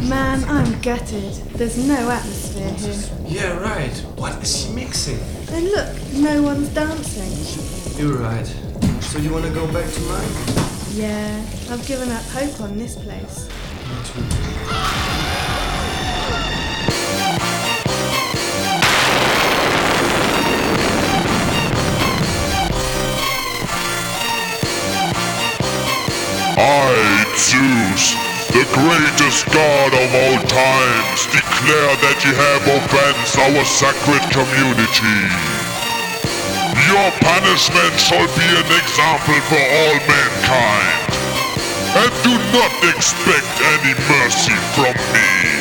Man, I'm gutted. There's no atmosphere here. Yeah, right. What is he mixing? And look, no one's dancing. You're right. So you wanna go back to mine? Yeah, I've given up hope on this place. Me too. I, Zeus, the greatest god of all times, declare that ye have offensed our sacred community. Your punishment shall be an example for all mankind, and do not expect any mercy from me.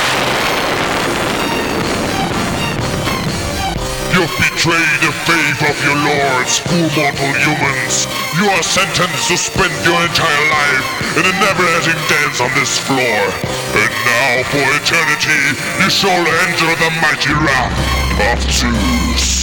You've betrayed the faith of your lords, mortal humans. You are sentenced to spend your entire life in a never-ending dance on this floor. And now, for eternity, you shall enter the mighty wrath of Zeus.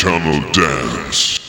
eternal dance.